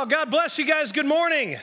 Oh, God bless you guys. Good morning.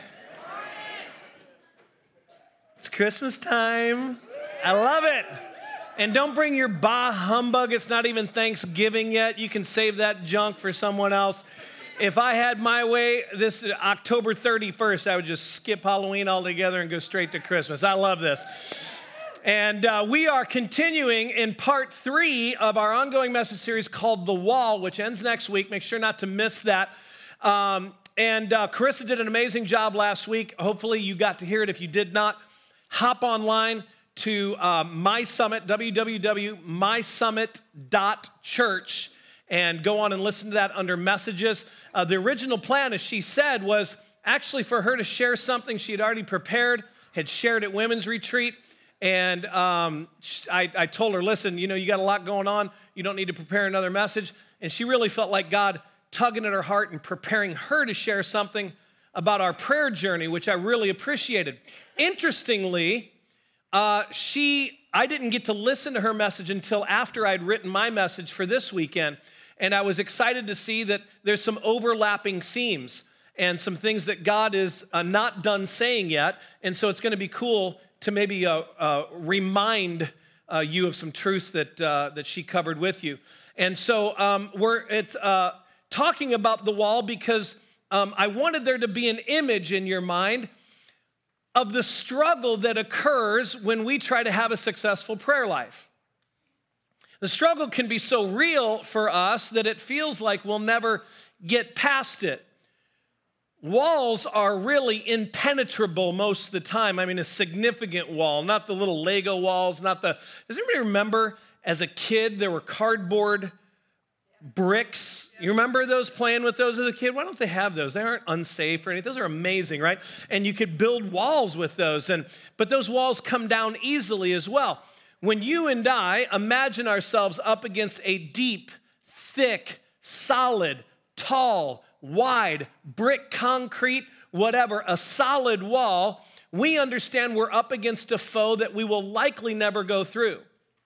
It's Christmas time. I love it. And don't bring your bah humbug. It's not even Thanksgiving yet. You can save that junk for someone else. If I had my way, this October 31st, I would just skip Halloween altogether and go straight to Christmas. I love this. And we are continuing in part 3 of our ongoing message series called The Wall, which ends next week. Make sure not to miss that. And Carissa did an amazing job last week. Hopefully you got to hear it. If you did not, hop online to My Summit, www.mysummit.church, and go on and listen to that under messages. The original plan, as she said, was actually for her to share something she had already prepared, had shared at Women's Retreat. And I told her, listen, you got a lot going on. You don't need to prepare another message. And she really felt like God tugging at her heart and preparing her to share something about our prayer journey, which I really appreciated. Interestingly, I didn't get to listen to her message until after I'd written my message for this weekend. And I was excited to see that there's some overlapping themes and some things that God is not done saying yet. And so it's going to be cool to maybe remind you of some truths that she covered with you. And so we're talking about the wall because I wanted there to be an image in your mind of the struggle that occurs when we try to have a successful prayer life. The struggle can be so real for us that it feels like we'll never get past it. Walls are really impenetrable most of the time. I mean, a significant wall, not the little Lego walls, does anybody remember as a kid there were cardboard bricks? You remember those, playing with those as a kid? Why don't they have those? They aren't unsafe or anything. Those are amazing, right? And you could build walls with those, but those walls come down easily as well. When you and I imagine ourselves up against a deep, thick, solid, tall, wide, brick, concrete, whatever, a solid wall, we understand we're up against a foe that we will likely never go through.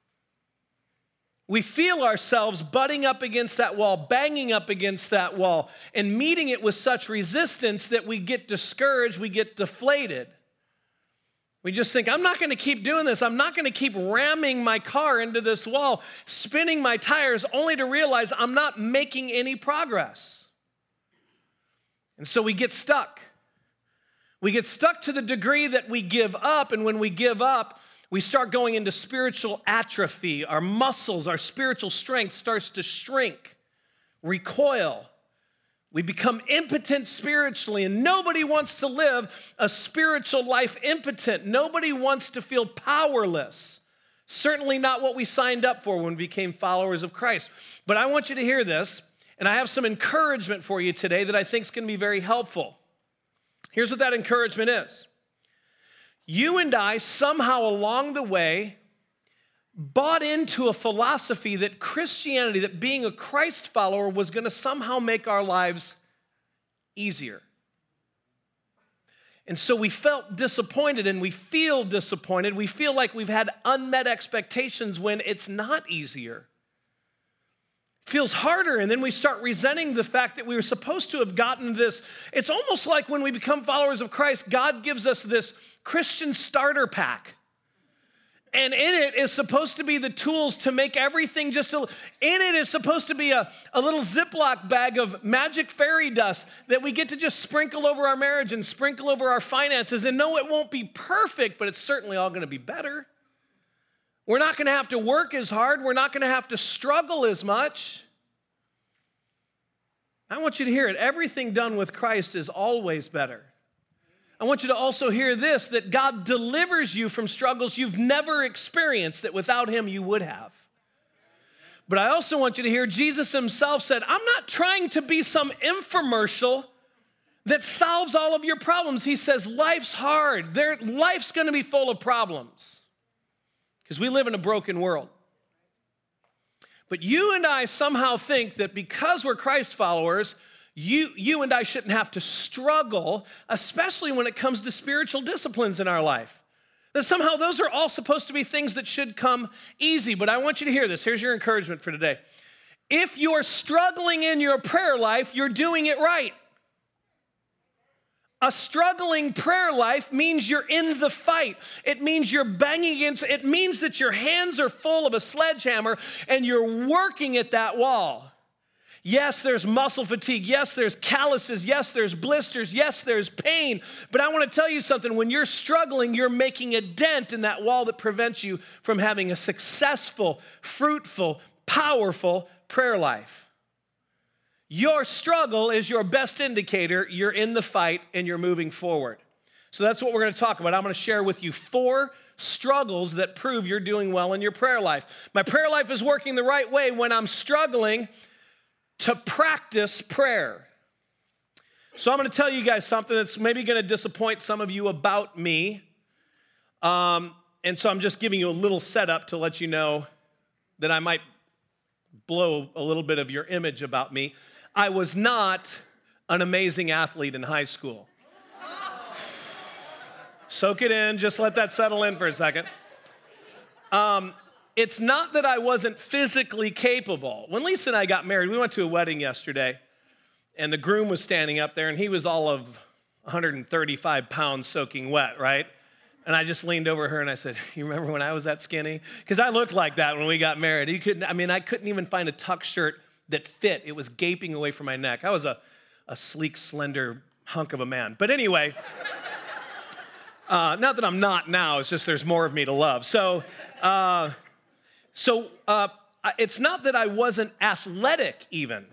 We feel ourselves butting up against that wall, banging up against that wall, and meeting it with such resistance that we get discouraged, we get deflated. We just think, I'm not going to keep doing this. I'm not going to keep ramming my car into this wall, spinning my tires, only to realize I'm not making any progress. And so we get stuck. We get stuck to the degree that we give up, and when we give up, we start going into spiritual atrophy. Our muscles, our spiritual strength starts to shrink, recoil. We become impotent spiritually, and nobody wants to live a spiritual life impotent. Nobody wants to feel powerless. Certainly not what we signed up for when we became followers of Christ. But I want you to hear this, and I have some encouragement for you today that I think is going to be very helpful. Here's what that encouragement is. You and I, somehow along the way, bought into a philosophy that Christianity, that being a Christ follower was going to somehow make our lives easier. And so we felt disappointed, and we feel disappointed. We feel like we've had unmet expectations when it's not easier. It feels harder, and then we start resenting the fact that we were supposed to have gotten this. It's almost like when we become followers of Christ, God gives us this Christian starter pack. And in it is supposed to be the tools to make everything in it is supposed to be a little Ziploc bag of magic fairy dust that we get to just sprinkle over our marriage and sprinkle over our finances. And no, it won't be perfect, but it's certainly all going to be better. We're not going to have to work as hard. We're not going to have to struggle as much. I want you to hear it. Everything done with Christ is always better. I want you to also hear this, that God delivers you from struggles you've never experienced that without him you would have. But I also want you to hear Jesus himself said, I'm not trying to be some infomercial that solves all of your problems. He says life's hard. Life's going to be full of problems because we live in a broken world. But you and I somehow think that because we're Christ followers, you and I shouldn't have to struggle, especially when it comes to spiritual disciplines in our life. That somehow those are all supposed to be things that should come easy. But I want you to hear this. Here's your encouragement for today. If you're struggling in your prayer life, you're doing it right. A struggling prayer life means you're in the fight. It means you're banging against, it means that your hands are full of a sledgehammer and you're working at that wall. Yes, there's muscle fatigue. Yes, there's calluses. Yes, there's blisters. Yes, there's pain. But I want to tell you something. When you're struggling, you're making a dent in that wall that prevents you from having a successful, fruitful, powerful prayer life. Your struggle is your best indicator. You're in the fight and you're moving forward. So that's what we're going to talk about. I'm going to share with you 4 struggles that prove you're doing well in your prayer life. My prayer life is working the right way when I'm struggling to practice prayer. So I'm going to tell you guys something that's maybe going to disappoint some of you about me. And so I'm just giving you a little setup to let you know that I might blow a little bit of your image about me. I was not an amazing athlete in high school. Soak it in, just let that settle in for a second. It's not that I wasn't physically capable. When Lisa and I got married, we went to a wedding yesterday, and the groom was standing up there, and he was all of 135 pounds soaking wet, right? And I just leaned over her and I said, you remember when I was that skinny? Because I looked like that when we got married. I couldn't even find a tuck shirt that fit. It was gaping away from my neck. I was a sleek, slender hunk of a man. But anyway, not that I'm not now, it's just there's more of me to love. So it's not that I wasn't athletic even.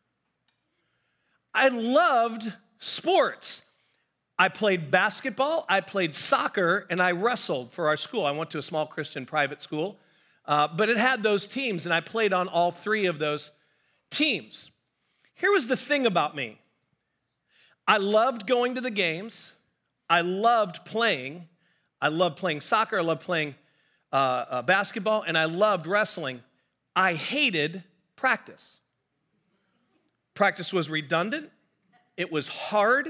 I loved sports. I played basketball, I played soccer, and I wrestled for our school. I went to a small Christian private school, but it had those teams, and I played on all 3 of those teams. Here was the thing about me. I loved going to the games. I loved playing. I loved playing soccer. I loved playing basketball, and I loved wrestling. I hated practice. Practice was redundant. It was hard.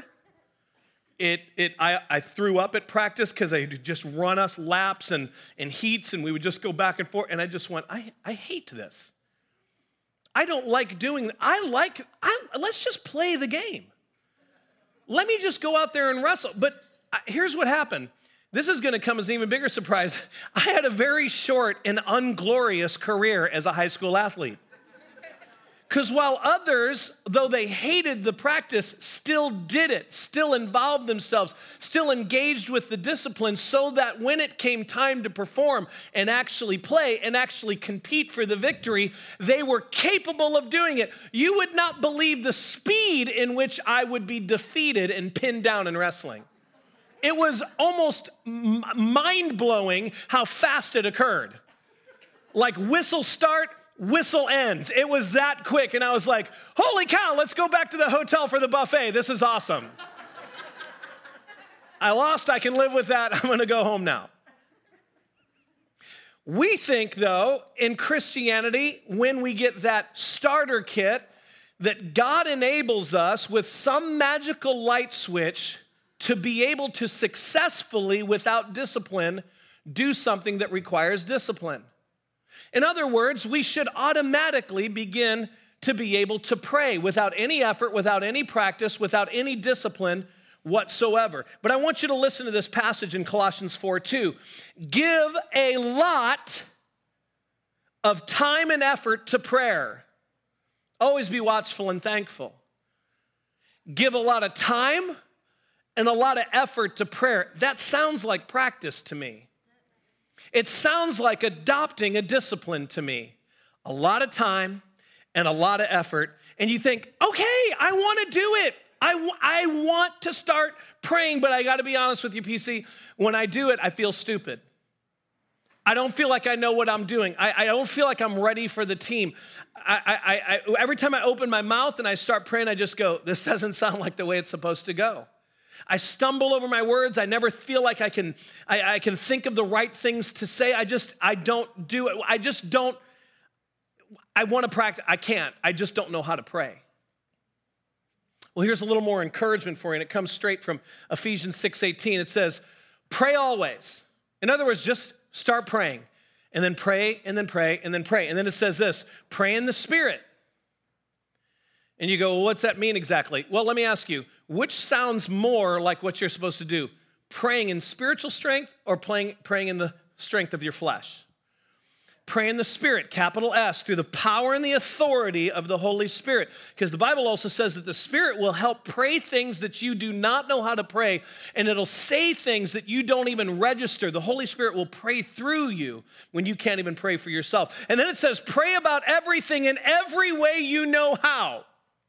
I threw up at practice because they'd just run us laps and heats, and we would just go back and forth, and I just went, I hate this. I don't like doing that. Let's just play the game. Let me just go out there and wrestle. But here's what happened. This is going to come as an even bigger surprise. I had a very short and unglorious career as a high school athlete. Because while others, though they hated the practice, still did it, still involved themselves, still engaged with the discipline, so that when it came time to perform and actually play and actually compete for the victory, they were capable of doing it. You would not believe the speed in which I would be defeated and pinned down in wrestling. It was almost mind-blowing how fast it occurred. Like whistle start, whistle ends. It was that quick, and I was like, holy cow, let's go back to the hotel for the buffet. This is awesome. I lost, I can live with that. I'm gonna go home now. We think, though, in Christianity, when we get that starter kit, that God enables us with some magical light switch to be able to successfully, without discipline, do something that requires discipline. In other words, we should automatically begin to be able to pray without any effort, without any practice, without any discipline whatsoever. But I want you to listen to this passage in Colossians 4:2. Give a lot of time and effort to prayer. Always be watchful and thankful. Give a lot of time and a lot of effort to prayer. That sounds like practice to me. It sounds like adopting a discipline to me. A lot of time and a lot of effort. And you think, okay, I want to do it. I want to start praying, but I got to be honest with you, PC. When I do it, I feel stupid. I don't feel like I know what I'm doing. I don't feel like I'm ready for the team. Every time I open my mouth and I start praying, I just go, this doesn't sound like the way it's supposed to go. I stumble over my words. I never feel like I can think of the right things to say. I don't do it. I want to practice. I can't. I just don't know how to pray. Well, here's a little more encouragement for you, and it comes straight from Ephesians 6:18. It says, pray always. In other words, just start praying, and then pray, and then pray, and then pray. And then it says this, pray in the Spirit. And you go, well, what's that mean exactly? Well, let me ask you, which sounds more like what you're supposed to do? Praying in spiritual strength or praying in the strength of your flesh? Pray in the Spirit, capital S, through the power and the authority of the Holy Spirit. Because the Bible also says that the Spirit will help pray things that you do not know how to pray, and it'll say things that you don't even register. The Holy Spirit will pray through you when you can't even pray for yourself. And then it says, pray about everything in every way you know how.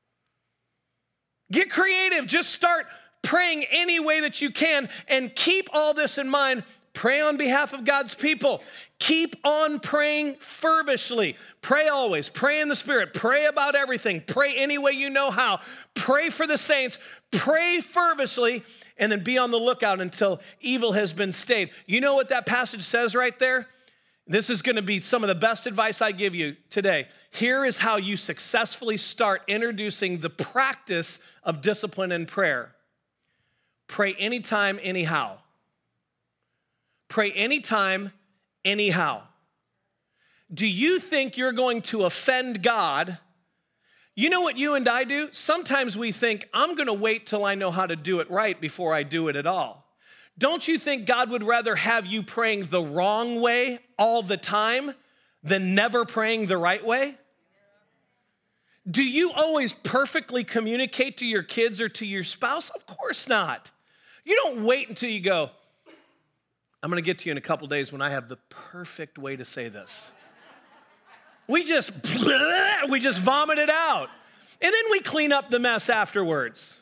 Get creative. Just start praying any way that you can, and keep all this in mind. Pray on behalf of God's people. Keep on praying fervently. Pray always. Pray in the Spirit. Pray about everything. Pray any way you know how. Pray for the saints. Pray fervently, and then be on the lookout until evil has been stayed. You know what that passage says right there? This is going to be some of the best advice I give you today. Here is how you successfully start introducing the practice of discipline and prayer. Pray anytime, anyhow. Pray anytime, anyhow. Do you think you're going to offend God? You know what you and I do? Sometimes we think, I'm going to wait till I know how to do it right before I do it at all. Don't you think God would rather have you praying the wrong way all the time than never praying the right way? Do you always perfectly communicate to your kids or to your spouse? Of course not. You don't wait until you go, I'm going to get to you in a couple days when I have the perfect way to say this. We just vomit it out. And then we clean up the mess afterwards.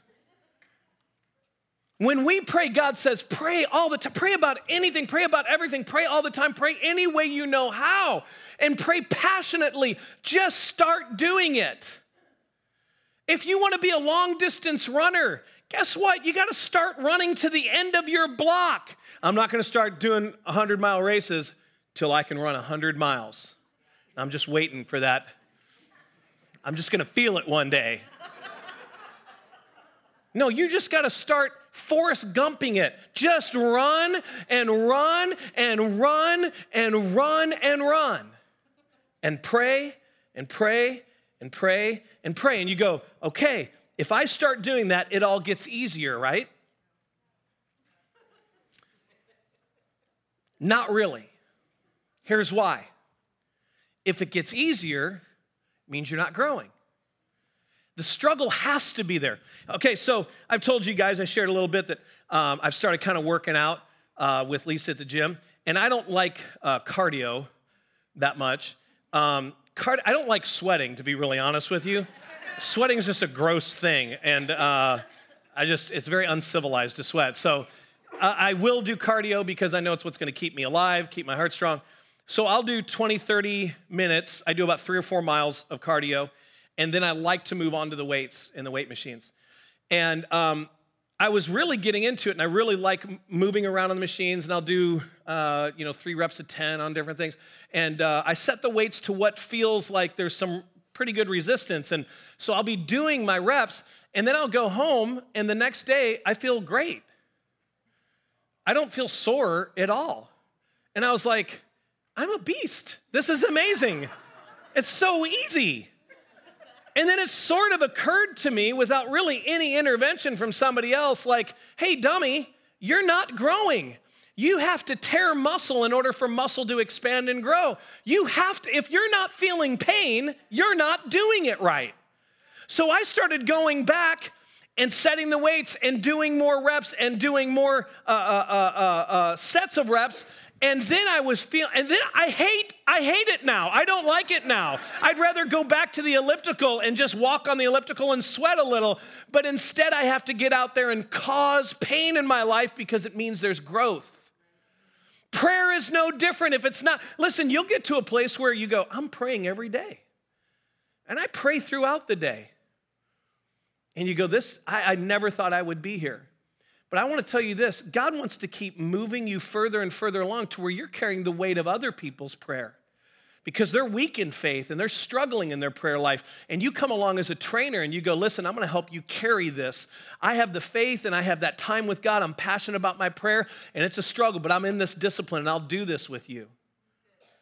When we pray, God says, pray all the time. Pray about anything. Pray about everything. Pray all the time. Pray any way you know how. And pray passionately. Just start doing it. If you want to be a long-distance runner, guess what? You got to start running to the end of your block. I'm not going to start doing 100-mile races till I can run 100 miles. I'm just waiting for that. I'm just going to feel it one day. No, you just got to start Forrest Gumping it. Just run and run and run and run and run. And pray and pray and pray and pray. And you go, okay, if I start doing that, it all gets easier, right? Not really. Here's why. If it gets easier, it means you're not growing. The struggle has to be there. Okay, so I've told you guys, I shared a little bit that I've started kind of working out with Lisa at the gym, and I don't like cardio that much. I don't like sweating, to be really honest with you. Sweating is just a gross thing, and it's very uncivilized to sweat. So I will do cardio because I know it's what's going to keep me alive, keep my heart strong. So I'll do 20, 30 minutes. I do about 3 or 4 miles of cardio. And then I like to move on to the weights and the weight machines. And I was really getting into it, and I really like moving around on the machines, and I'll do 3 reps of 10 on different things. And I set the weights to what feels like there's some pretty good resistance. And so I'll be doing my reps, and then I'll go home, and the next day I feel great. I don't feel sore at all. And I was like, I'm a beast. This is amazing. It's so easy. And then it sort of occurred to me without really any intervention from somebody else, like, hey, dummy, you're not growing. You have to tear muscle in order for muscle to expand and grow. You have to, if you're not feeling pain, you're not doing it right. So I started going back and setting the weights and doing more reps and doing more sets of reps. And then I hate it now. I don't like it now. I'd rather go back to the elliptical and just walk on the elliptical and sweat a little. But instead I have to get out there and cause pain in my life because it means there's growth. Prayer is no different if it's not. Listen, you'll get to a place where you go, I'm praying every day. And I pray throughout the day. And you go, I never thought I would be here. But I want to tell you this, God wants to keep moving you further and further along to where you're carrying the weight of other people's prayer because they're weak in faith and they're struggling in their prayer life. And you come along as a trainer and you go, listen, I'm going to help you carry this. I have the faith and I have that time with God. I'm passionate about my prayer and it's a struggle, but I'm in this discipline and I'll do this with you.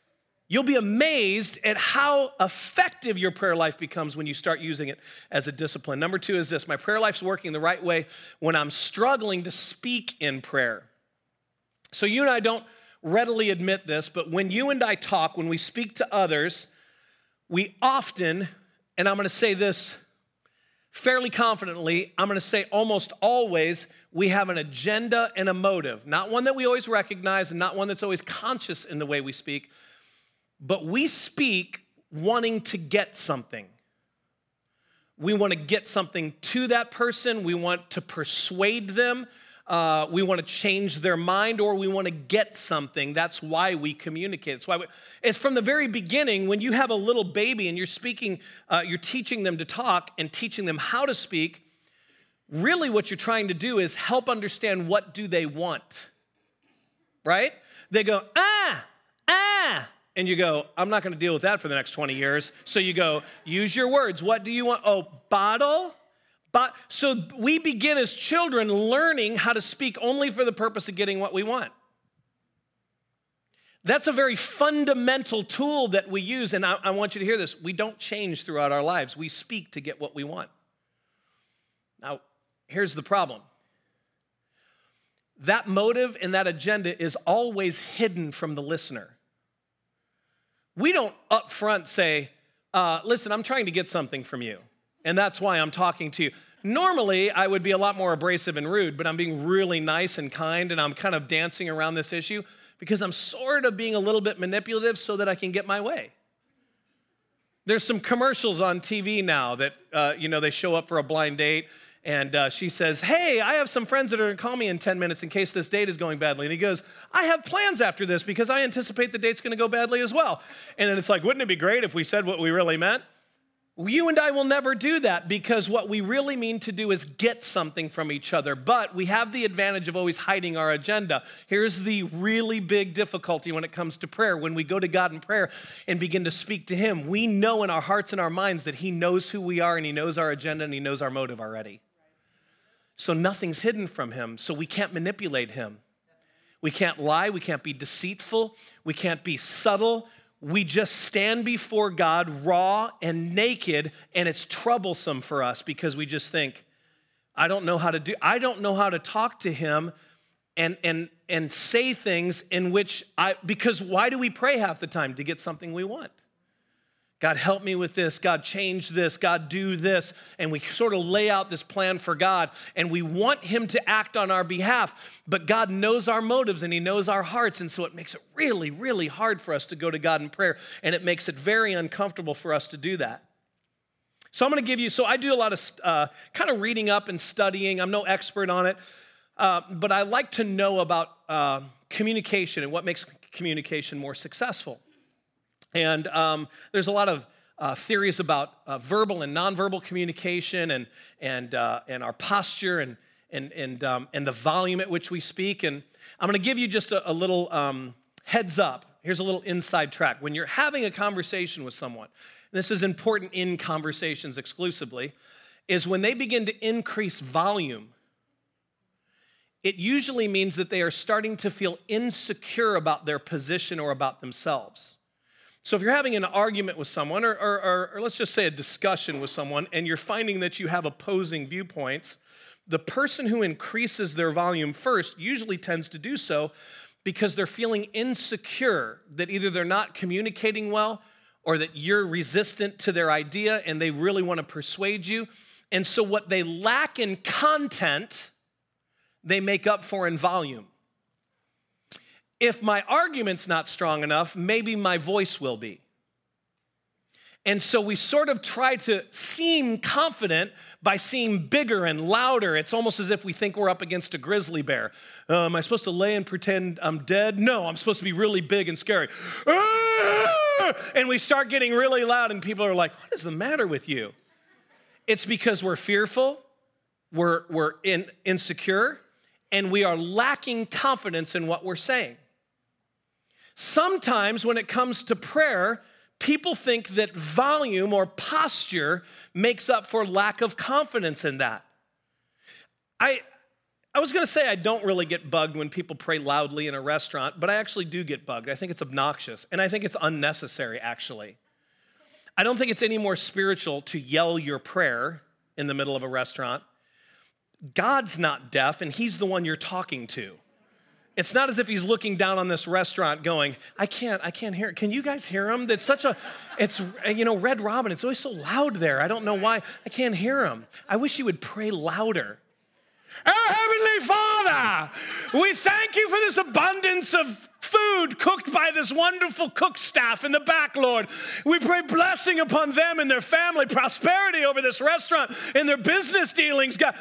You'll be amazed at how effective your prayer life becomes when you start using it as a discipline. Number 2 is this: my prayer life's working the right way when I'm struggling to speak in prayer. So you and I don't readily admit this, but when you and I talk, when we speak to others, we often, and I'm going to say this fairly confidently, I'm going to say almost always, we have an agenda and a motive. Not one that we always recognize and not one that's always conscious in the way we speak, but we speak wanting to get something. We want to get something to that person. We want to persuade them. We want to change their mind, or we want to get something. That's why we communicate. It's from the very beginning. When you have a little baby and you're speaking, you're teaching them to talk and teaching them how to speak, really what you're trying to do is help understand what do they want, right? They go, ah, and you go, I'm not going to deal with that for the next 20 years. So you go, use your words. What do you want? Oh, bottle? So we begin as children learning how to speak only for the purpose of getting what we want. That's a very fundamental tool that we use, and I want you to hear this. We don't change throughout our lives. We speak to get what we want. Now, here's the problem. That motive and that agenda is always hidden from the listener. We don't up front say, listen, I'm trying to get something from you, and that's why I'm talking to you. Normally, I would be a lot more abrasive and rude, but I'm being really nice and kind, and I'm kind of dancing around this issue because I'm sort of being a little bit manipulative so that I can get my way. There's some commercials on TV now that, they show up for a blind date, and she says, hey, I have some friends that are going to call me in 10 minutes in case this date is going badly. And he goes, I have plans after this because I anticipate the date's going to go badly as well. And then it's like, wouldn't it be great if we said what we really meant? You and I will never do that because what we really mean to do is get something from each other. But we have the advantage of always hiding our agenda. Here's the really big difficulty when it comes to prayer. When we go to God in prayer and begin to speak to Him, we know in our hearts and our minds that He knows who we are and He knows our agenda and He knows our motive already. So nothing's hidden from Him, so we can't manipulate Him. We can't lie, we can't be deceitful, we can't be subtle. We just stand before God raw and naked, and it's troublesome for us because we just think, I don't know how to talk to Him and say things in which because why do we pray half the time? To get something we want. God, help me with this. God, change this. God, do this. And we sort of lay out this plan for God, and we want Him to act on our behalf. But God knows our motives, and He knows our hearts, and so it makes it really, really hard for us to go to God in prayer, and it makes it very uncomfortable for us to do that. So I'm going to give you, I do a lot of kind of reading up and studying. I'm no expert on it, but I like to know about communication and what makes communication more successful. And there's a lot of theories about verbal and nonverbal communication and our posture and the volume at which we speak. And I'm going to give you just a little heads up. Here's a little inside track. When you're having a conversation with someone, this is important in conversations exclusively, is when they begin to increase volume, it usually means that they are starting to feel insecure about their position or about themselves. So if you're having an argument with someone, or let's just say a discussion with someone, and you're finding that you have opposing viewpoints, the person who increases their volume first usually tends to do so because they're feeling insecure that either they're not communicating well or that you're resistant to their idea and they really want to persuade you. And so what they lack in content, they make up for in volume. If my argument's not strong enough, maybe my voice will be. And so we sort of try to seem confident by seeming bigger and louder. It's almost as if we think we're up against a grizzly bear. Am I supposed to lay and pretend I'm dead? No, I'm supposed to be really big and scary. And we start getting really loud, and people are like, what is the matter with you? It's because we're fearful, we're insecure, and we are lacking confidence in what we're saying. Sometimes when it comes to prayer, people think that volume or posture makes up for lack of confidence in that. I was going to say I don't really get bugged when people pray loudly in a restaurant, but I actually do get bugged. I think it's obnoxious, and I think it's unnecessary, actually. I don't think it's any more spiritual to yell your prayer in the middle of a restaurant. God's not deaf, and he's the one you're talking to. It's not as if he's looking down on this restaurant going, I can't hear it. Can you guys hear him? It's Red Robin, it's always so loud there. I don't know why. I can't hear him. I wish you would pray louder. Our Heavenly Father, we thank you for this abundance of food cooked by this wonderful cook staff in the back, Lord. We pray blessing upon them and their family, prosperity over this restaurant and their business dealings. God,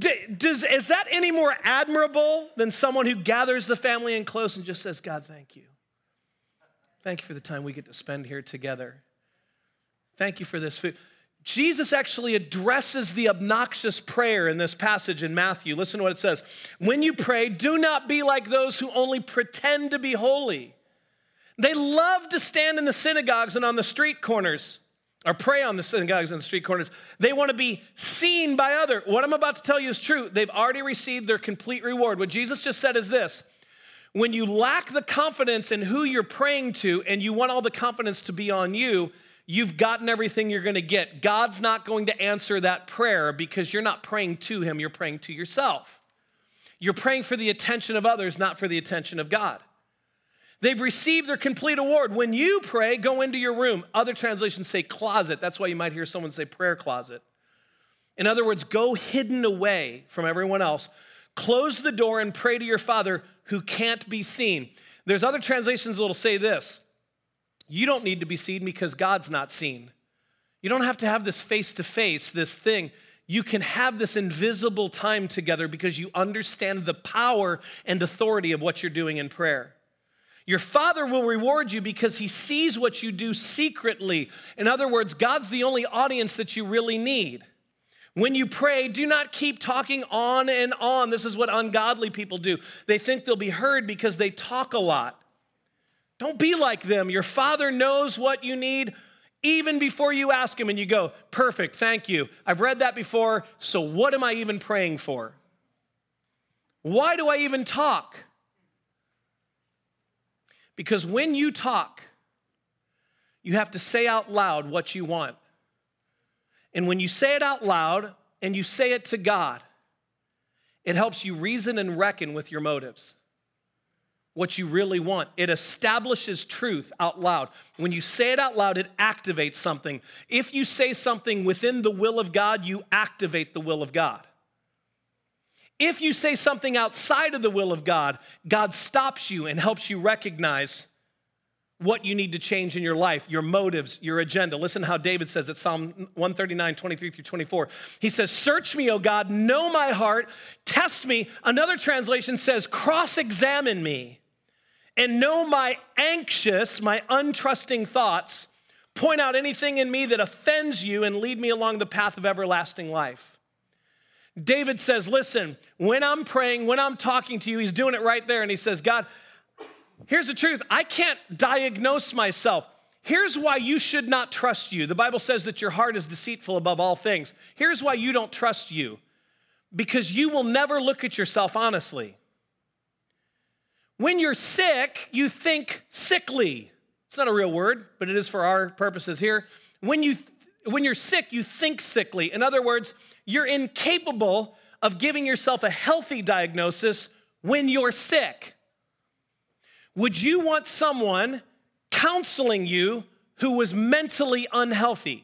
is that any more admirable than someone who gathers the family in close and just says, God, thank you. Thank you for the time we get to spend here together. Thank you for this food. Jesus actually addresses the obnoxious prayer in this passage in Matthew. Listen to what it says. When you pray, do not be like those who only pretend to be holy. They love to stand in the synagogues and on the street corners, or pray on the synagogues and the street corners. They want to be seen by others. What I'm about to tell you is true. They've already received their complete reward. What Jesus just said is this. When you lack the confidence in who you're praying to and you want all the confidence to be on you, you've gotten everything you're going to get. God's not going to answer that prayer because you're not praying to him, you're praying to yourself. You're praying for the attention of others, not for the attention of God. They've received their complete award. When you pray, go into your room. Other translations say closet. That's why you might hear someone say prayer closet. In other words, go hidden away from everyone else. Close the door and pray to your Father who can't be seen. There's other translations that'll say this. You don't need to be seen because God's not seen. You don't have to have this face-to-face, this thing. You can have this invisible time together because you understand the power and authority of what you're doing in prayer. Your Father will reward you because he sees what you do secretly. In other words, God's the only audience that you really need. When you pray, do not keep talking on and on. This is what ungodly people do. They think they'll be heard because they talk a lot. Don't be like them. Your Father knows what you need even before you ask him and you go, perfect, thank you. I've read that before, so what am I even praying for? Why do I even talk? Because when you talk, you have to say out loud what you want. And when you say it out loud and you say it to God, it helps you reason and reckon with your motives. What you really want. It establishes truth out loud. When you say it out loud, it activates something. If you say something within the will of God, you activate the will of God. If you say something outside of the will of God, God stops you and helps you recognize what you need to change in your life, your motives, your agenda. Listen how David says it, Psalm 139, 23 through 24. He says, search me, O God, know my heart, test me. Another translation says, cross-examine me and know my anxious, my untrusting thoughts. Point out anything in me that offends you and lead me along the path of everlasting life. David says, listen, when I'm praying, when I'm talking to you, he's doing it right there. And he says, God, here's the truth. I can't diagnose myself. Here's why you should not trust you. The Bible says that your heart is deceitful above all things. Here's why you don't trust you. Because you will never look at yourself honestly. When you're sick, you think sickly. It's not a real word, but it is for our purposes here. When you're sick, you think sickly. In other words, you're incapable of giving yourself a healthy diagnosis when you're sick. Would you want someone counseling you who was mentally unhealthy?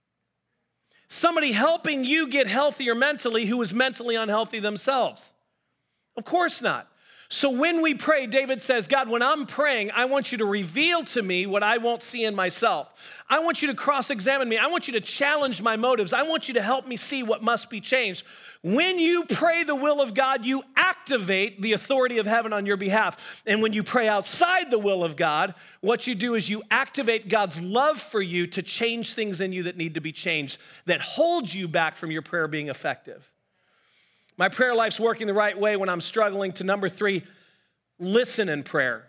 Somebody helping you get healthier mentally who was mentally unhealthy themselves? Of course not. So when we pray, David says, God, when I'm praying, I want you to reveal to me what I won't see in myself. I want you to cross-examine me. I want you to challenge my motives. I want you to help me see what must be changed. When you pray the will of God, you activate the authority of heaven on your behalf. And when you pray outside the will of God, what you do is you activate God's love for you to change things in you that need to be changed, that hold you back from your prayer being effective. My prayer life's working the right way when I'm struggling to number 3, listen in prayer.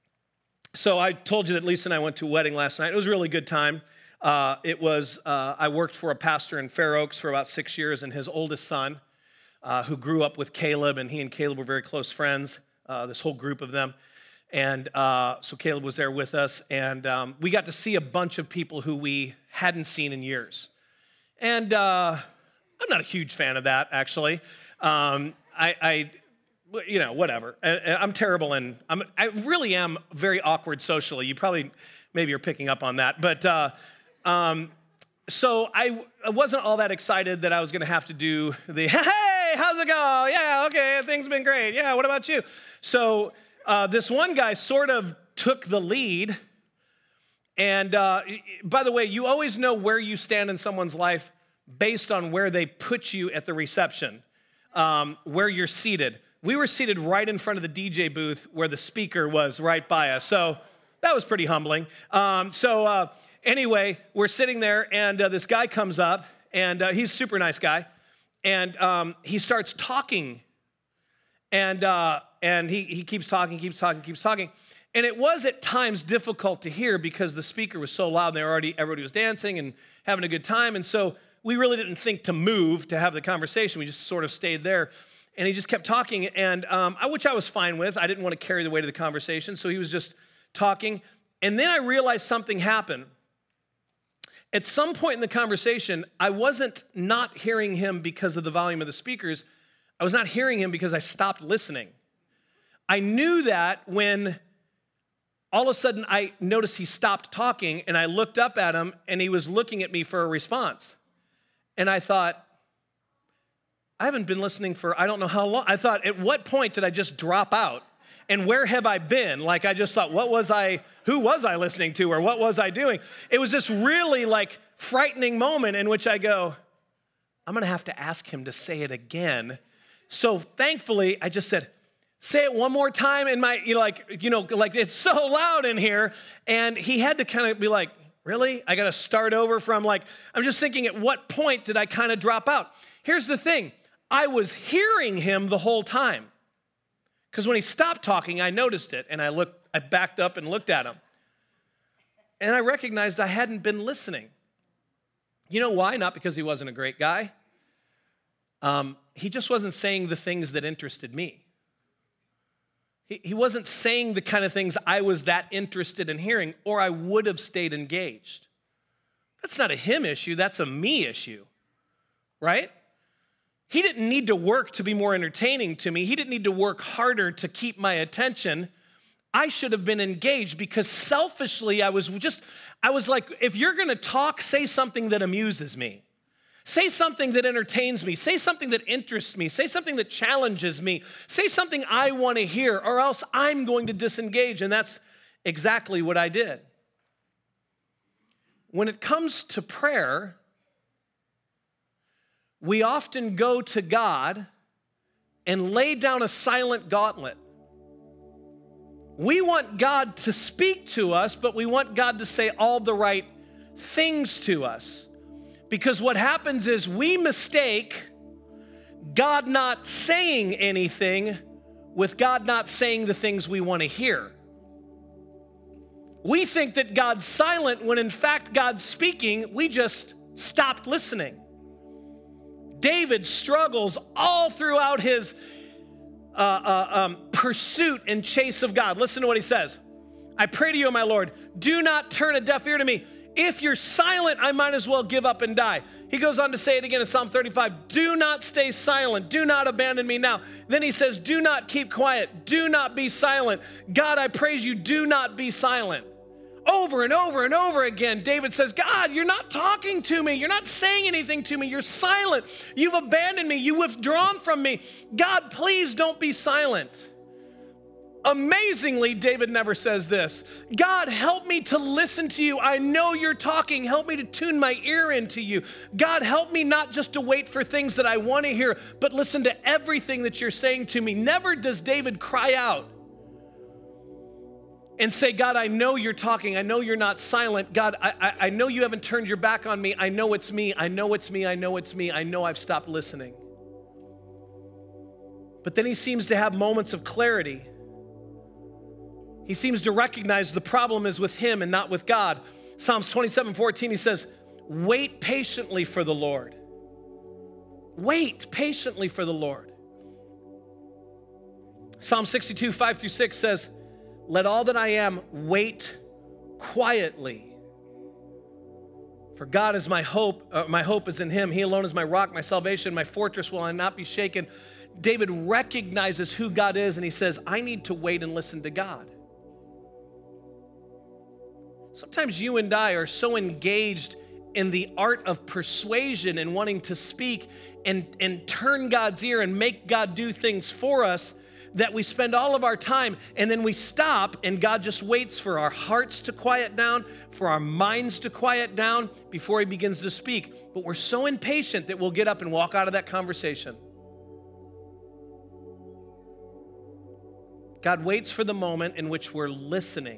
So I told you that Lisa and I went to a wedding last night. It was a really good time. I worked for a pastor in Fair Oaks for about 6 years, and his oldest son who grew up with Caleb, and he and Caleb were very close friends, this whole group of them. And so Caleb was there with us, and we got to see a bunch of people who we hadn't seen in years. And I'm not a huge fan of that, actually. Whatever. I'm terrible, and I really am very awkward socially. You probably maybe are picking up on that. But so I wasn't all that excited that I was going to have to do the, hey, how's it go? Yeah, okay, things have been great. Yeah, what about you? So this one guy sort of took the lead. And by the way, you always know where you stand in someone's life based on where they put you at the reception, where you're seated. We were seated right in front of the DJ booth where the speaker was right by us. So that was pretty humbling. Anyway, we're sitting there, and this guy comes up, and he's a super nice guy, and he starts talking, and he keeps talking. And it was at times difficult to hear because the speaker was so loud, and everybody was dancing and having a good time, and so we really didn't think to move to have the conversation. We just sort of stayed there. And he just kept talking, and which I was fine with. I didn't want to carry the weight of the conversation, so he was just talking. And then I realized something happened. At some point in the conversation, I wasn't not hearing him because of the volume of the speakers. I was not hearing him because I stopped listening. I knew that when all of a sudden I noticed he stopped talking, and I looked up at him, and he was looking at me for a response. And I thought, I haven't been listening for I don't know how long. I thought, at what point did I just drop out? And where have I been? Like, I just thought, who was I listening to, or what was I doing? It was this really frightening moment in which I go, I'm gonna have to ask him to say it again. So thankfully, I just said, say it one more time in my, it's so loud in here. And he had to kind of be like, really? I gotta start over from I'm just thinking, at what point did I kind of drop out? Here's the thing. I was hearing him the whole time. Because when he stopped talking, I noticed it, and I backed up and looked at him. And I recognized I hadn't been listening. You know why? Not because he wasn't a great guy. He just wasn't saying the things that interested me. He wasn't saying the kind of things I was that interested in hearing, or I would have stayed engaged. That's not a him issue, that's a me issue, right? He didn't need to work to be more entertaining to me. He didn't need to work harder to keep my attention. I should have been engaged because selfishly I was like, if you're gonna talk, say something that amuses me. Say something that entertains me. Say something that interests me. Say something that challenges me. Say something I wanna hear, or else I'm going to disengage. And that's exactly what I did. When it comes to prayer, we often go to God and lay down a silent gauntlet. We want God to speak to us, but we want God to say all the right things to us. Because what happens is we mistake God not saying anything with God not saying the things we want to hear. We think that God's silent when in fact God's speaking. We just stopped listening. David struggles all throughout his pursuit and chase of God. Listen to what he says. I pray to you, my Lord, do not turn a deaf ear to me. If you're silent, I might as well give up and die. He goes on to say it again in Psalm 35. Do not stay silent. Do not abandon me now. Then he says, do not keep quiet. Do not be silent. God, I praise you. Do not be silent. Over and over and over again, David says, God, you're not talking to me. You're not saying anything to me. You're silent. You've abandoned me. You've withdrawn from me. God, please don't be silent. Amazingly, David never says this. God, help me to listen to you. I know you're talking. Help me to tune my ear into you. God, help me not just to wait for things that I want to hear, but listen to everything that you're saying to me. Never does David cry out and say, God, I know you're talking. I know you're not silent. God, I know you haven't turned your back on me. I know it's me. I know it's me. I know it's me. I know I've stopped listening. But then he seems to have moments of clarity. He seems to recognize the problem is with him and not with God. Psalms 27:14, he says, wait patiently for the Lord. Wait patiently for the Lord. Psalm 62, 5-6 says, let all that I am wait quietly. For God is my hope is in him. He alone is my rock, my salvation, my fortress, will I not be shaken. David recognizes who God is, and he says, I need to wait and listen to God. Sometimes you and I are so engaged in the art of persuasion and wanting to speak and turn God's ear and make God do things for us that we spend all of our time and then we stop and God just waits for our hearts to quiet down, for our minds to quiet down before he begins to speak. But we're so impatient that we'll get up and walk out of that conversation. God waits for the moment in which we're listening.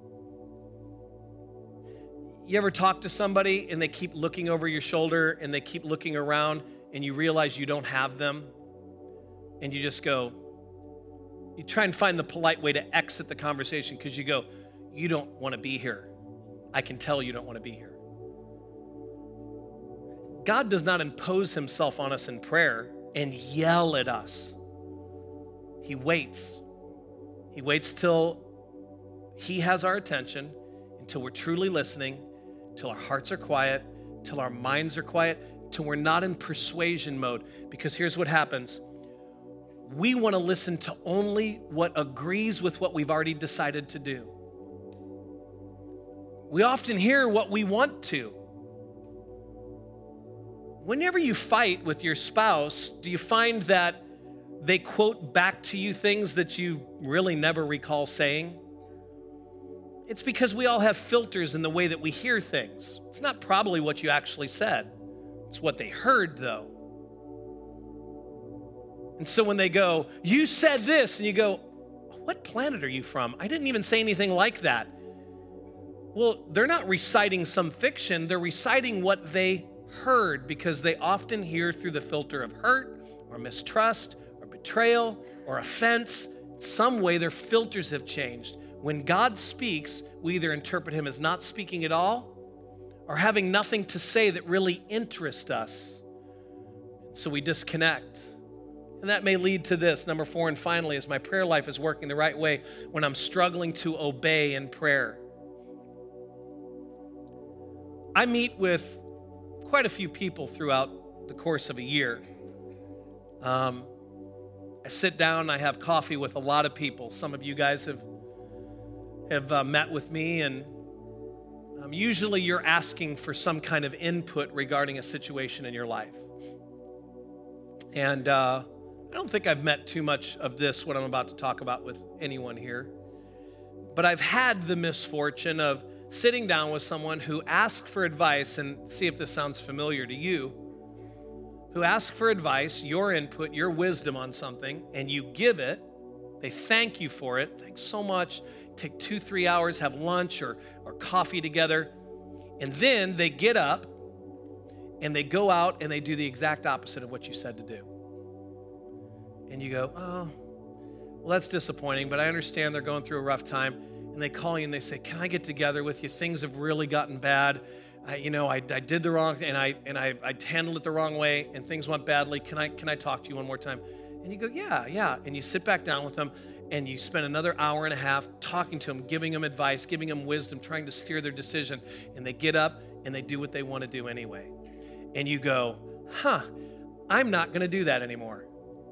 You ever talk to somebody and they keep looking over your shoulder and they keep looking around and you realize you don't have them? And you just go, you try and find the polite way to exit the conversation because you go, you don't want to be here. I can tell you don't want to be here. God does not impose himself on us in prayer and yell at us. He waits. He waits till he has our attention, until we're truly listening, till our hearts are quiet, till our minds are quiet, till we're not in persuasion mode. Because here's what happens. We want to listen to only what agrees with what we've already decided to do. We often hear what we want to. Whenever you fight with your spouse, do you find that they quote back to you things that you really never recall saying? It's because we all have filters in the way that we hear things. It's not probably what you actually said. It's what they heard, though. And so when they go, you said this, and you go, what planet are you from? I didn't even say anything like that. Well, they're not reciting some fiction. They're reciting what they heard, because they often hear through the filter of hurt or mistrust or betrayal or offense. Some way their filters have changed. When God speaks, we either interpret him as not speaking at all or having nothing to say that really interests us. So we disconnect. And that may lead to this, number 4, and finally, is my prayer life is working the right way when I'm struggling to obey in prayer. I meet with quite a few people throughout the course of a year. I sit down, I have coffee with a lot of people. Some of you guys have met with me, and usually you're asking for some kind of input regarding a situation in your life. And I don't think I've met too much of this, what I'm about to talk about, with anyone here. But I've had the misfortune of sitting down with someone who asked for advice, and see if this sounds familiar to you, who asked for advice, your input, your wisdom on something, and you give it. They thank you for it. Thanks so much. Take 2-3 hours, have lunch or coffee together. And then they get up and they go out and they do the exact opposite of what you said to do. And you go, oh, well, that's disappointing, but I understand they're going through a rough time. And they call you and they say, can I get together with you? Things have really gotten bad. I did the wrong thing, and I handled it the wrong way, and things went badly. Can I talk to you one more time? And you go, yeah. And you sit back down with them, and you spend another hour and a half talking to them, giving them advice, giving them wisdom, trying to steer their decision. And they get up, and they do what they want to do anyway. And you go, I'm not going to do that anymore.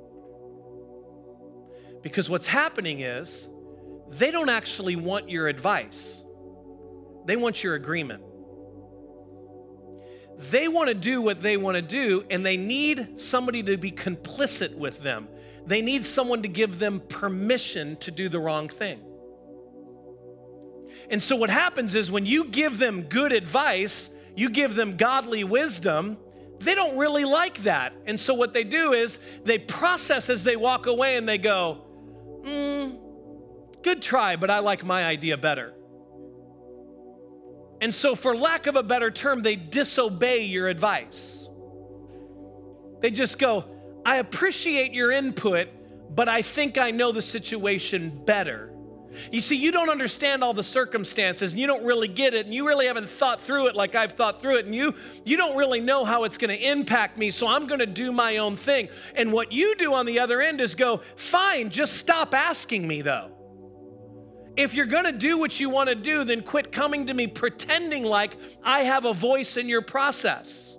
Because what's happening is they don't actually want your advice. They want your agreement. They want to do what they want to do, and they need somebody to be complicit with them. They need someone to give them permission to do the wrong thing. And so what happens is when you give them good advice, you give them godly wisdom, they don't really like that. And so what they do is they process as they walk away, and they go, good try, but I like my idea better. And so for lack of a better term, they disobey your advice. They just go, I appreciate your input, but I think I know the situation better. You see, you don't understand all the circumstances, and you don't really get it, and you really haven't thought through it like I've thought through it, and you don't really know how it's going to impact me, so I'm going to do my own thing. And what you do on the other end is go, fine, just stop asking me, though. If you're going to do what you want to do, then quit coming to me pretending like I have a voice in your process.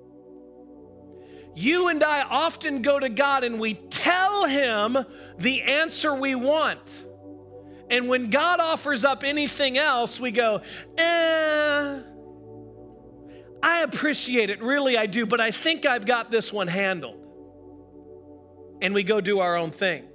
You and I often go to God and we tell him the answer we want. And when God offers up anything else, we go, I appreciate it, really I do, but I think I've got this one handled. And we go do our own thing.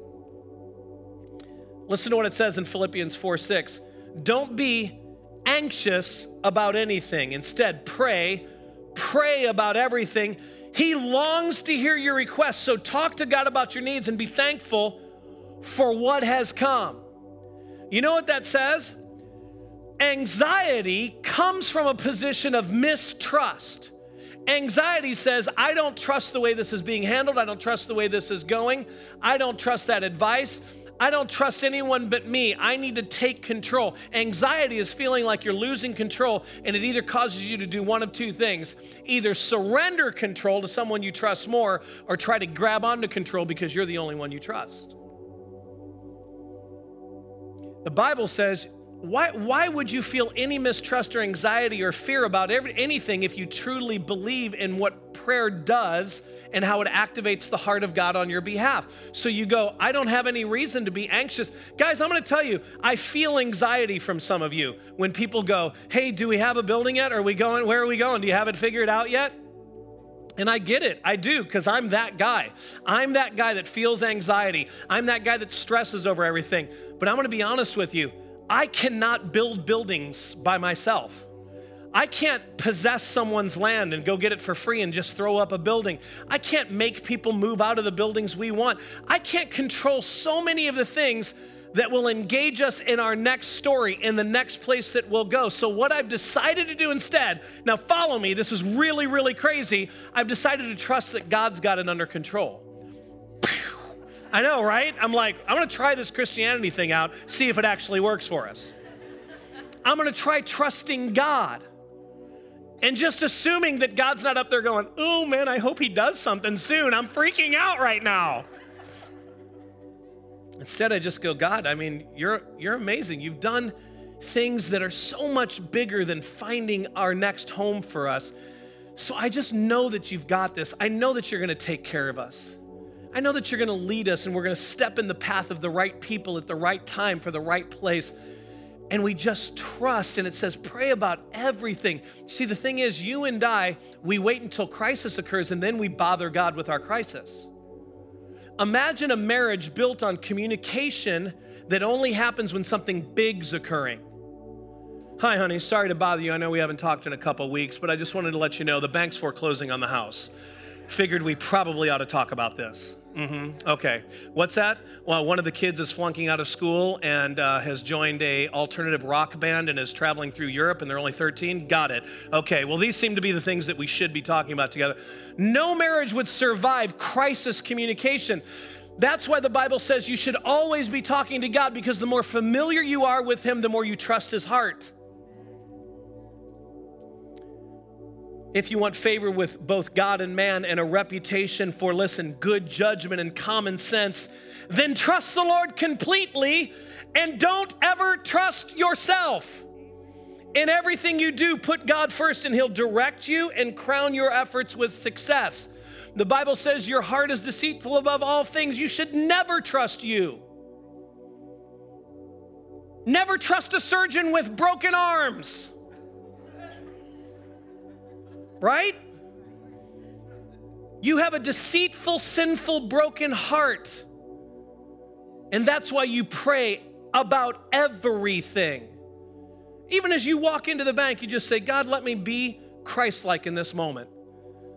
Listen to what it says in Philippians 4:6. Don't be anxious about anything. Instead, pray about everything. He longs to hear your requests, so talk to God about your needs and be thankful for what has come. You know what that says? Anxiety comes from a position of mistrust. Anxiety says, I don't trust the way this is being handled. I don't trust the way this is going. I don't trust that advice. I don't trust anyone but me. I need to take control. Anxiety is feeling like you're losing control, and it either causes you to do one of two things. Either surrender control to someone you trust more, or try to grab onto control because you're the only one you trust. The Bible says, why would you feel any mistrust or anxiety or fear about anything if you truly believe in what prayer does and how it activates the heart of God on your behalf? So you go, I don't have any reason to be anxious. Guys, I'm going to tell you, I feel anxiety from some of you when people go, hey, do we have a building yet? Where are we going? Do you have it figured out yet? And I get it, I do, because I'm that guy. I'm that guy that feels anxiety. I'm that guy that stresses over everything. But I'm going to be honest with you, I cannot build buildings by myself. I can't possess someone's land and go get it for free and just throw up a building. I can't make people move out of the buildings we want. I can't control so many of the things that will engage us in our next story, in the next place that we'll go. So what I've decided to do instead, now follow me, this is really, really crazy. I've decided to trust that God's got it under control. I know, right? I'm like, I'm going to try this Christianity thing out, see if it actually works for us. I'm going to try trusting God and just assuming that God's not up there going, oh man, I hope he does something soon. I'm freaking out right now. Instead, I just go, God, I mean, you're amazing. You've done things that are so much bigger than finding our next home for us. So I just know that you've got this. I know that you're going to take care of us. I know that you're going to lead us, and we're going to step in the path of the right people at the right time for the right place. And we just trust, and it says pray about everything. See, the thing is, you and I, we wait until crisis occurs, and then we bother God with our crisis. Imagine a marriage built on communication that only happens when something big's occurring. Hi, honey, sorry to bother you. I know we haven't talked in a couple weeks, but I just wanted to let you know the bank's foreclosing on the house. Figured we probably ought to talk about this. Okay. What's that? Well, one of the kids is flunking out of school and has joined a alternative rock band and is traveling through Europe, and they're only 13. Got it. Okay. Well, these seem to be the things that we should be talking about together. No marriage would survive crisis communication. That's why the Bible says you should always be talking to God, because the more familiar you are with him, the more you trust his heart. If you want favor with both God and man and a reputation for, listen, good judgment and common sense, then trust the Lord completely and don't ever trust yourself. In everything you do, put God first and he'll direct you and crown your efforts with success. The Bible says your heart is deceitful above all things. You should never trust you. Never trust a surgeon with broken arms. Right? You have a deceitful, sinful, broken heart. And that's why you pray about everything. Even as you walk into the bank, you just say, God, let me be Christ-like in this moment.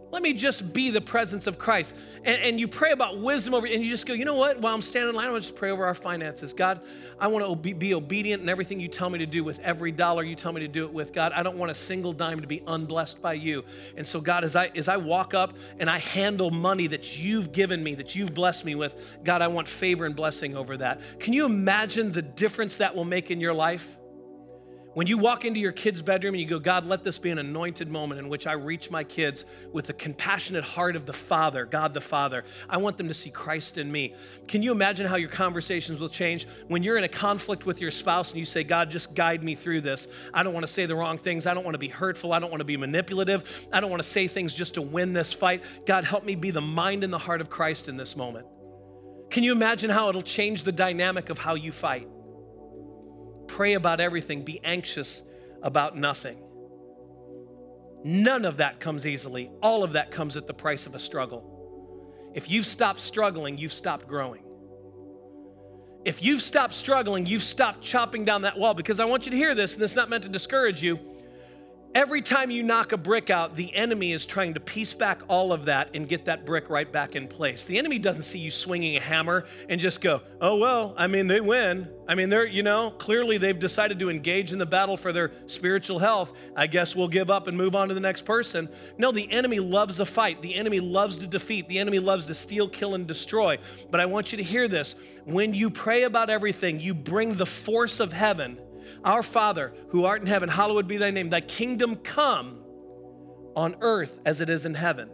Let me just be the presence of Christ. And you pray about wisdom over, and you just go, you know what? While I'm standing in line, I'm going to just pray over our finances. God, I want to be obedient in everything you tell me to do with every dollar you tell me to do it with. God, I don't want a single dime to be unblessed by you. And so God, as I walk up and I handle money that you've given me, that you've blessed me with, God, I want favor and blessing over that. Can you imagine the difference that will make in your life? When you walk into your kid's bedroom and you go, God, let this be an anointed moment in which I reach my kids with the compassionate heart of the Father, God the Father. I want them to see Christ in me. Can you imagine how your conversations will change when you're in a conflict with your spouse and you say, God, just guide me through this. I don't want to say the wrong things. I don't want to be hurtful. I don't want to be manipulative. I don't want to say things just to win this fight. God, help me be the mind and the heart of Christ in this moment. Can you imagine how it'll change the dynamic of how you fight? Pray about everything. Be anxious about nothing. None of that comes easily. All of that comes at the price of a struggle. If you've stopped struggling, you've stopped growing. If you've stopped struggling, you've stopped chopping down that wall. Because I want you to hear this, and this is not meant to discourage you. Every time you knock a brick out, the enemy is trying to piece back all of that and get that brick right back in place. The enemy doesn't see you swinging a hammer and just go, oh, well, I mean, they win. I mean, clearly they've decided to engage in the battle for their spiritual health. I guess we'll give up and move on to the next person. No, the enemy loves a fight. The enemy loves to defeat. The enemy loves to steal, kill, and destroy. But I want you to hear this. When you pray about everything, you bring the force of heaven. Our Father, who art in heaven, hallowed be thy name. Thy kingdom come on earth as it is in heaven.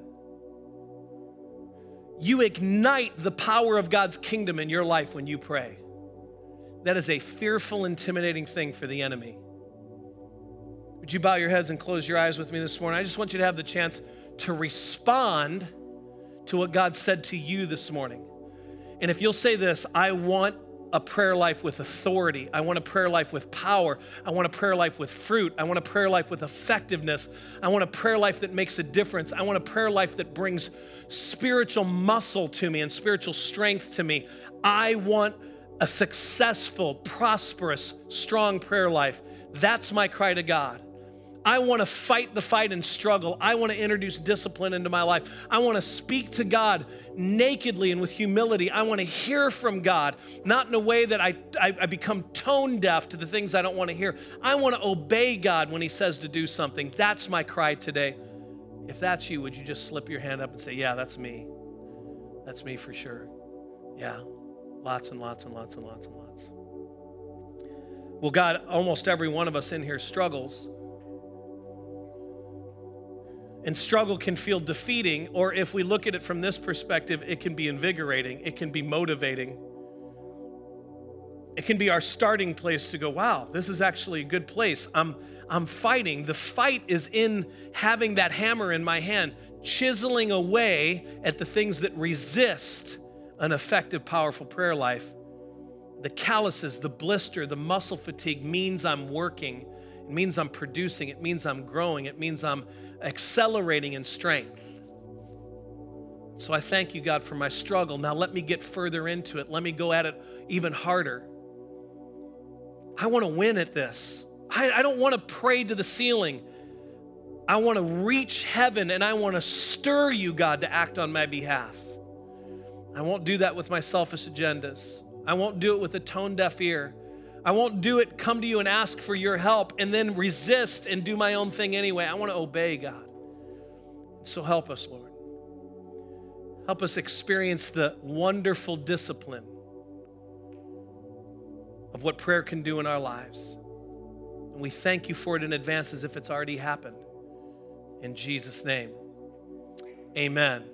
You ignite the power of God's kingdom in your life when you pray. That is a fearful, intimidating thing for the enemy. Would you bow your heads and close your eyes with me this morning? I just want you to have the chance to respond to what God said to you this morning. And if you'll say this, I want a prayer life with authority. I want a prayer life with power. I want a prayer life with fruit. I want a prayer life with effectiveness. I want a prayer life that makes a difference. I want a prayer life that brings spiritual muscle to me and spiritual strength to me. I want a successful, prosperous, strong prayer life. That's my cry to God. I want to fight the fight and struggle. I want to introduce discipline into my life. I want to speak to God nakedly and with humility. I want to hear from God, not in a way that I become tone deaf to the things I don't want to hear. I want to obey God when he says to do something. That's my cry today. If that's you, would you just slip your hand up and say, yeah, that's me. That's me for sure. Yeah, lots and lots and lots and lots and lots. Well, God, almost every one of us in here struggles. And struggle can feel defeating, or if we look at it from this perspective, it can be invigorating, it can be motivating. It can be our starting place to go, wow, this is actually a good place. I'm fighting. The fight is in having that hammer in my hand, chiseling away at the things that resist an effective, powerful prayer life. The calluses, the blister, the muscle fatigue means I'm working. It means I'm producing. It means I'm growing. It means I'm accelerating in strength. So I thank you, God, for my struggle. Now let me get further into it. Let me go at it even harder. I want to win at this. I don't want to pray to the ceiling. I want to reach heaven, and I want to stir you, God, to act on my behalf. I won't do that with my selfish agendas. I won't do it with a tone-deaf ear. I won't do it, come to you and ask for your help and then resist and do my own thing anyway. I want to obey God. So help us, Lord. Help us experience the wonderful discipline of what prayer can do in our lives. And we thank you for it in advance as if it's already happened. In Jesus' name, amen.